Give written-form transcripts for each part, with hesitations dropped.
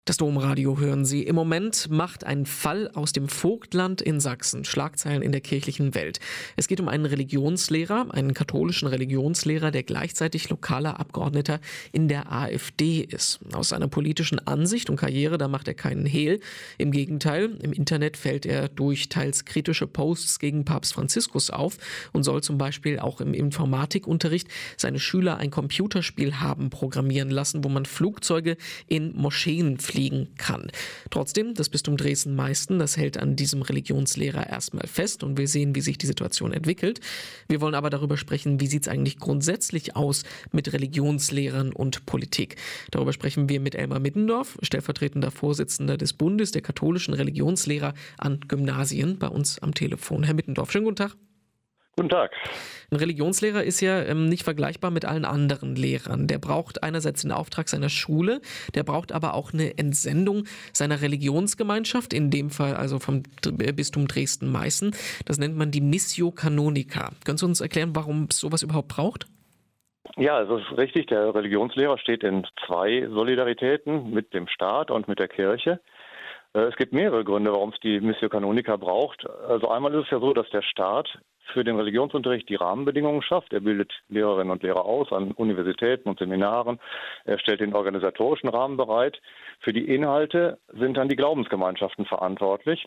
Das Domradio hören Sie. Im Moment macht ein Fall aus dem Vogtland in Sachsen Schlagzeilen in der kirchlichen Welt. Es geht um einen Religionslehrer, einen katholischen Religionslehrer, der gleichzeitig lokaler Abgeordneter in der AfD ist. Aus seiner politischen Ansicht und Karriere, da macht er keinen Hehl. Im Gegenteil, im Internet fällt er durch teils kritische Posts gegen Papst Franziskus auf und soll zum Beispiel auch im Informatikunterricht seine Schüler ein Computerspiel haben programmieren lassen, wo man Flugzeuge in Moscheen fliegen kann. Trotzdem, das Bistum Dresden-Meißen, das hält an diesem Religionslehrer erstmal fest und wir sehen, wie sich die Situation entwickelt. Wir wollen aber darüber sprechen, wie sieht es eigentlich grundsätzlich aus mit Religionslehrern und Politik. Darüber sprechen wir mit Elmar Middendorf, stellvertretender Vorsitzender des Bundes der katholischen Religionslehrer an Gymnasien, bei uns am Telefon. Herr Middendorf, schönen guten Tag. Guten Tag. Ein Religionslehrer ist ja nicht vergleichbar mit allen anderen Lehrern. Der braucht einerseits den Auftrag seiner Schule, der braucht aber auch eine Entsendung seiner Religionsgemeinschaft, in dem Fall also vom Bistum Dresden-Meißen. Das nennt man die Missio Canonica. Können Sie uns erklären, warum es sowas überhaupt braucht? Ja, es ist richtig. Der Religionslehrer steht in zwei Solidaritäten mit dem Staat und mit der Kirche. Es gibt mehrere Gründe, warum es die Missio Canonica braucht. Also einmal ist es ja so, dass der Staat für den Religionsunterricht die Rahmenbedingungen schafft. Er bildet Lehrerinnen und Lehrer aus an Universitäten und Seminaren. Er stellt den organisatorischen Rahmen bereit. Für die Inhalte sind dann die Glaubensgemeinschaften verantwortlich.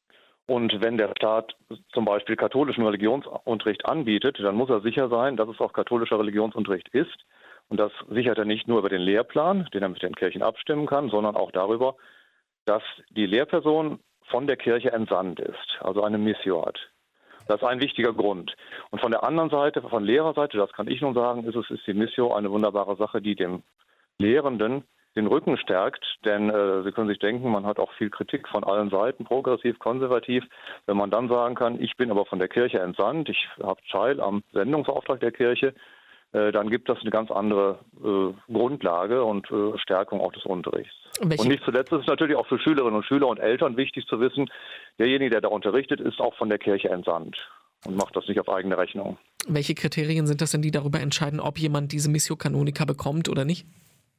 Und wenn der Staat zum Beispiel katholischen Religionsunterricht anbietet, dann muss er sicher sein, dass es auch katholischer Religionsunterricht ist. Und das sichert er nicht nur über den Lehrplan, den er mit den Kirchen abstimmen kann, sondern auch darüber, dass die Lehrperson von der Kirche entsandt ist, also eine Missio hat. Das ist ein wichtiger Grund. Und von der anderen Seite, von Lehrerseite, das kann ich nun sagen, ist die Missio eine wunderbare Sache, die dem Lehrenden den Rücken stärkt. Denn Sie können sich denken, man hat auch viel Kritik von allen Seiten, progressiv, konservativ. Wenn man dann sagen kann, ich bin aber von der Kirche entsandt, ich habe teil am Sendungsauftrag der Kirche, dann gibt das eine ganz andere Grundlage und Stärkung auch des Unterrichts. Und nicht zuletzt ist es natürlich auch für Schülerinnen und Schüler und Eltern wichtig zu wissen, derjenige, der da unterrichtet, ist auch von der Kirche entsandt und macht das nicht auf eigene Rechnung. Welche Kriterien sind das denn, die darüber entscheiden, ob jemand diese Missio Canonica bekommt oder nicht?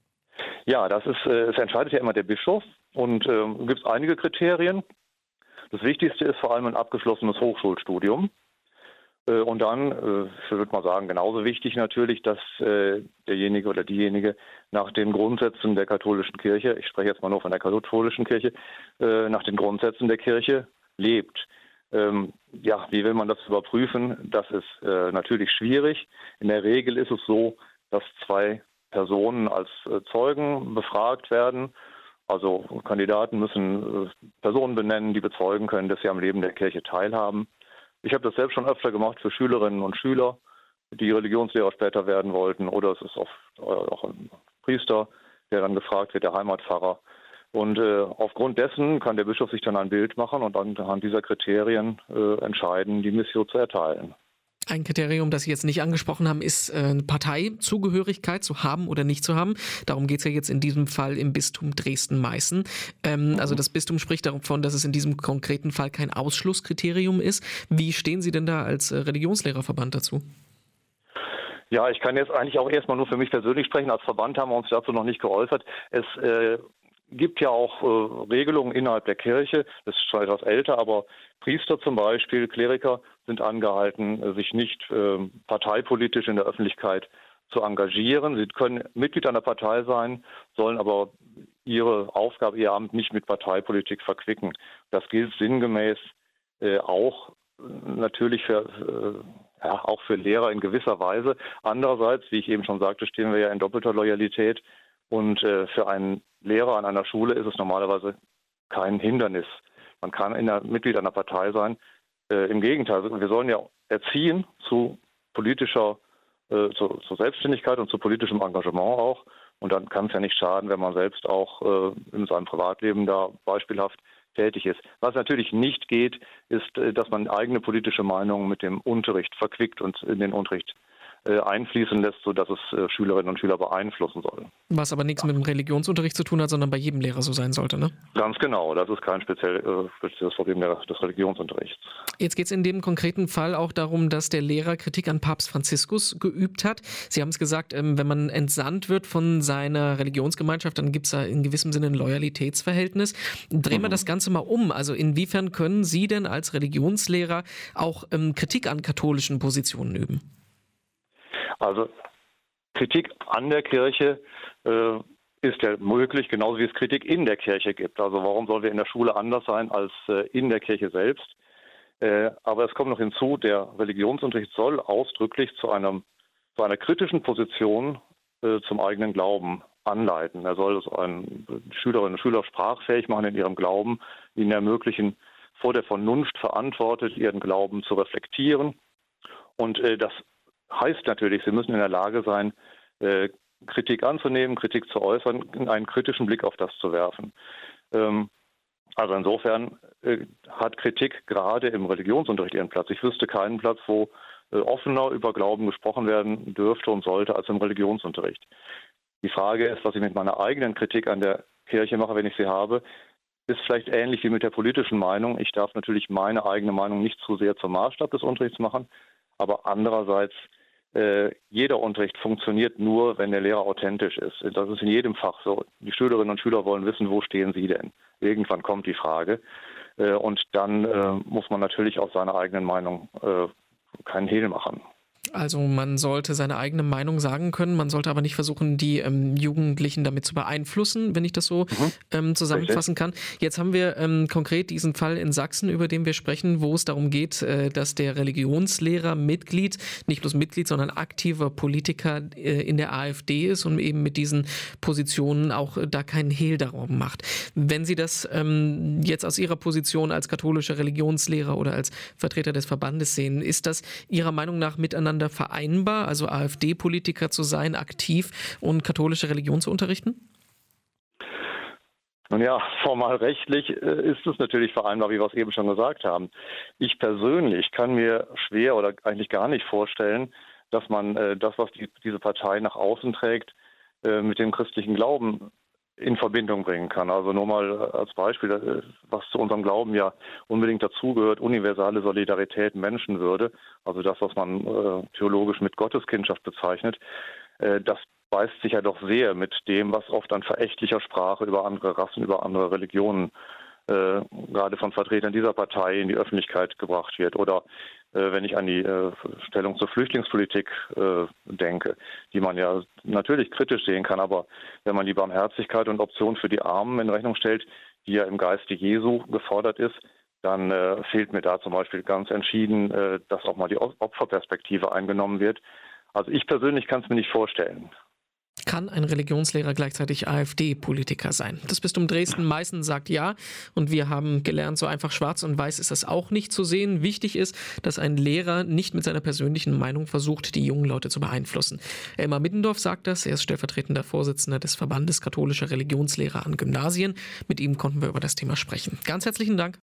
Ja, es entscheidet ja immer der Bischof und gibt es einige Kriterien. Das Wichtigste ist vor allem ein abgeschlossenes Hochschulstudium. Und dann, ich würde mal sagen, genauso wichtig natürlich, dass derjenige oder diejenige nach den Grundsätzen der katholischen Kirche, ich spreche jetzt mal nur von der katholischen Kirche, nach den Grundsätzen der Kirche lebt. Wie will man das überprüfen? Das ist natürlich schwierig. In der Regel ist es so, dass zwei Personen als Zeugen befragt werden. Also Kandidaten müssen Personen benennen, die bezeugen können, dass sie am Leben der Kirche teilhaben. Ich habe das selbst schon öfter gemacht für Schülerinnen und Schüler, die Religionslehrer später werden wollten. Oder es ist auch ein Priester, der dann gefragt wird, der Heimatpfarrer. Und aufgrund dessen kann der Bischof sich dann ein Bild machen und anhand dieser Kriterien entscheiden, die Missio zu erteilen. Ein Kriterium, das Sie jetzt nicht angesprochen haben, ist Parteizugehörigkeit zu haben oder nicht zu haben. Darum geht es ja jetzt in diesem Fall im Bistum Dresden-Meißen. Also das Bistum spricht davon, dass es in diesem konkreten Fall kein Ausschlusskriterium ist. Wie stehen Sie denn da als Religionslehrerverband dazu? Ja, ich kann jetzt eigentlich auch erstmal nur für mich persönlich sprechen. Als Verband haben wir uns dazu noch nicht geäußert. Es gibt ja auch Regelungen innerhalb der Kirche, das ist schon etwas älter, aber Priester zum Beispiel, Kleriker sind angehalten, sich nicht parteipolitisch in der Öffentlichkeit zu engagieren. Sie können Mitglied einer Partei sein, sollen aber ihre Aufgabe, ihr Amt nicht mit Parteipolitik verquicken. Das gilt sinngemäß auch natürlich auch für Lehrer in gewisser Weise. Andererseits, wie ich eben schon sagte, stehen wir ja in doppelter Loyalität. Und für einen Lehrer an einer Schule ist es normalerweise kein Hindernis. Man kann Mitglied einer Partei sein. Im Gegenteil, wir sollen ja erziehen zu politischer, zur Selbstständigkeit und zu politischem Engagement auch. Und dann kann es ja nicht schaden, wenn man selbst auch in seinem Privatleben da beispielhaft tätig ist. Was natürlich nicht geht, ist, dass man eigene politische Meinungen mit dem Unterricht verquickt und in den Unterricht einfließen lässt, sodass es Schülerinnen und Schüler beeinflussen soll. Was aber nichts mit dem Religionsunterricht zu tun hat, sondern bei jedem Lehrer so sein sollte, ne? Ganz genau, das ist kein spezielles Problem des Religionsunterrichts. Jetzt geht es in dem konkreten Fall auch darum, dass der Lehrer Kritik an Papst Franziskus geübt hat. Sie haben es gesagt, wenn man entsandt wird von seiner Religionsgemeinschaft, dann gibt es da in gewissem Sinne ein Loyalitätsverhältnis. Drehen wir das Ganze mal um. Also inwiefern können Sie denn als Religionslehrer auch Kritik an katholischen Positionen üben? Also Kritik an der Kirche ist ja möglich, genauso wie es Kritik in der Kirche gibt. Also warum sollen wir in der Schule anders sein als in der Kirche selbst? Aber es kommt noch hinzu, der Religionsunterricht soll ausdrücklich zu einer kritischen Position zum eigenen Glauben anleiten. Er soll Schülerinnen und Schüler sprachfähig machen in ihrem Glauben, ihnen ermöglichen, vor der Vernunft verantwortet, ihren Glauben zu reflektieren. Und das heißt natürlich, sie müssen in der Lage sein, Kritik anzunehmen, Kritik zu äußern, einen kritischen Blick auf das zu werfen. Also insofern hat Kritik gerade im Religionsunterricht ihren Platz. Ich wüsste keinen Platz, wo offener über Glauben gesprochen werden dürfte und sollte als im Religionsunterricht. Die Frage ist, was ich mit meiner eigenen Kritik an der Kirche mache, wenn ich sie habe, ist vielleicht ähnlich wie mit der politischen Meinung. Ich darf natürlich meine eigene Meinung nicht zu sehr zum Maßstab des Unterrichts machen, aber andererseits jeder Unterricht funktioniert nur, wenn der Lehrer authentisch ist. Das ist in jedem Fach so. Die Schülerinnen und Schüler wollen wissen, wo stehen sie denn? Irgendwann kommt die Frage. Und dann muss man natürlich aus seiner eigenen Meinung keinen Hehl machen. Also man sollte seine eigene Meinung sagen können, man sollte aber nicht versuchen, die Jugendlichen damit zu beeinflussen, wenn ich das so zusammenfassen kann. Jetzt haben wir konkret diesen Fall in Sachsen, über den wir sprechen, wo es darum geht, dass der Religionslehrer nicht bloß Mitglied, sondern aktiver Politiker in der AfD ist und eben mit diesen Positionen auch da keinen Hehl darum macht. Wenn Sie das jetzt aus Ihrer Position als katholischer Religionslehrer oder als Vertreter des Verbandes sehen, ist das Ihrer Meinung nach miteinander vereinbar, also AfD-Politiker zu sein, aktiv und katholische Religion zu unterrichten? Nun ja, formal rechtlich ist es natürlich vereinbar, wie wir es eben schon gesagt haben. Ich persönlich kann mir schwer oder eigentlich gar nicht vorstellen, dass man das, was diese Partei nach außen trägt, mit dem christlichen Glauben in Verbindung bringen kann. Also nur mal als Beispiel, was zu unserem Glauben ja unbedingt dazugehört, universale Solidarität, Menschenwürde, also das, was man theologisch mit Gotteskindschaft bezeichnet, das beißt sich ja doch sehr mit dem, was oft an verächtlicher Sprache über andere Rassen, über andere Religionen gerade von Vertretern dieser Partei in die Öffentlichkeit gebracht wird. Oder wenn ich an die Stellung zur Flüchtlingspolitik denke, die man ja natürlich kritisch sehen kann, aber wenn man die Barmherzigkeit und Option für die Armen in Rechnung stellt, die ja im Geiste Jesu gefordert ist, dann fehlt mir da zum Beispiel ganz entschieden, dass auch mal die Opferperspektive eingenommen wird. Also ich persönlich kann es mir nicht vorstellen. Kann ein Religionslehrer gleichzeitig AfD-Politiker sein? Das Bistum Dresden-Meißen sagt ja und wir haben gelernt, so einfach schwarz und weiß ist das auch nicht zu sehen. Wichtig ist, dass ein Lehrer nicht mit seiner persönlichen Meinung versucht, die jungen Leute zu beeinflussen. Elmar Middendorf sagt das, er ist stellvertretender Vorsitzender des Verbandes katholischer Religionslehrer an Gymnasien. Mit ihm konnten wir über das Thema sprechen. Ganz herzlichen Dank.